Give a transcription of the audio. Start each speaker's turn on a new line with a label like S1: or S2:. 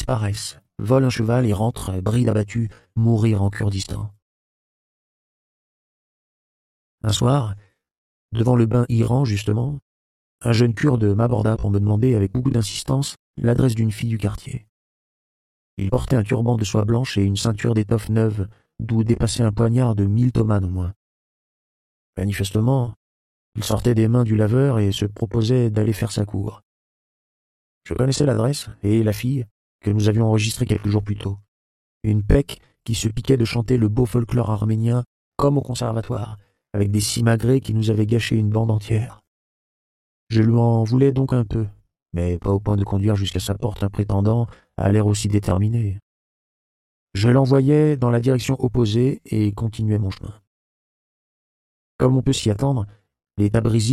S1: disparaissent, volent un cheval et rentrent, bride abattue, mourir en Kurdistan. Un soir, devant le bain Iran justement, un jeune Kurde m'aborda pour me demander avec beaucoup d'insistance l'adresse d'une fille du quartier. Il portait un turban de soie blanche et une ceinture d'étoffe neuve, d'où dépassait un poignard de 1000 tomanes au moins. Manifestement, il sortait des mains du laveur et se proposait d'aller faire sa cour. Je connaissais l'adresse et la fille que nous avions enregistrée quelques jours plus tôt. Une pecque qui se piquait de chanter le beau folklore arménien comme au conservatoire, avec des simagrées qui nous avaient gâché une bande entière. Je lui en voulais donc un peu, mais pas au point de conduire jusqu'à sa porte un prétendant à l'air aussi déterminé. Je l'envoyais dans la direction opposée et continuais mon chemin. Comme on peut s'y attendre, les Tabrizi